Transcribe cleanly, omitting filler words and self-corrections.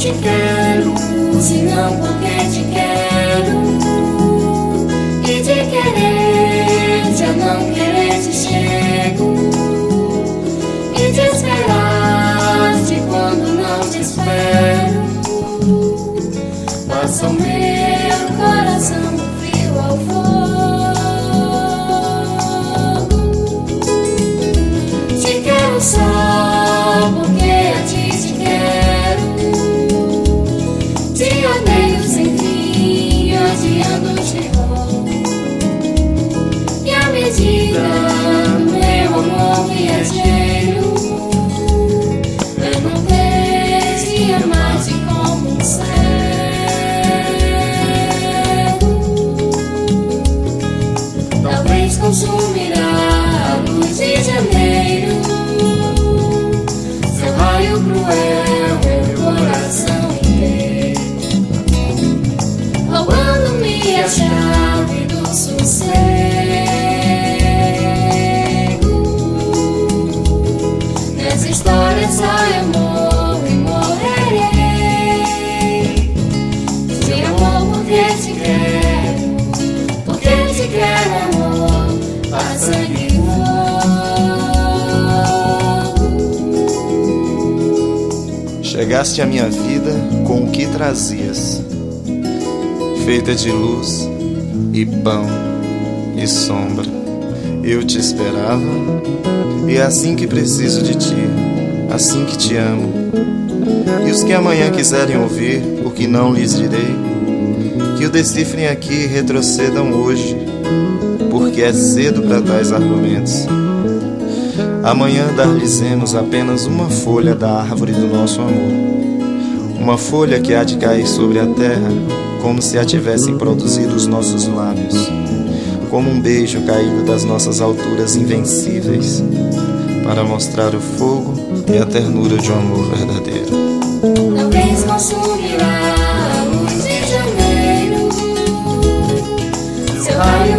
te quero, senão porque te quero. E de querer-te a não querer te chego. E de esperar-te quando não te espero. Passa o meu coração do frio ao fogo. Te quero só porque a ti te quero. Te odeio sem fim, odiando te roubo. E a medida do meu amor viajeiro é não ter de amar-te como um cego. Talvez consumirá a luz de janeiro, seu raio cruel, meu coração inteiro, roubando-me a chave do sossego. Nessa história só eu morro e morrerei. De amor porque te quero, porque te quero, amor, a sangue e fogo. Chegaste à minha vida com o que trazias, feita de luz e pão e sombra. Eu te esperava, e é assim que preciso de ti, assim que te amo. E os que amanhã quiserem ouvir o que não lhes direi, que o decifrem aqui e retrocedam hoje, porque é cedo para tais argumentos. Amanhã dar-lhes-emos apenas uma folha da árvore do nosso amor, uma folha que há de cair sobre a terra, como se a tivessem produzido os nossos lábios, como um beijo caído das nossas alturas invencíveis, para mostrar o fogo e a ternura de um amor verdadeiro. Talvez consumirá a luz de janeiro, seu raio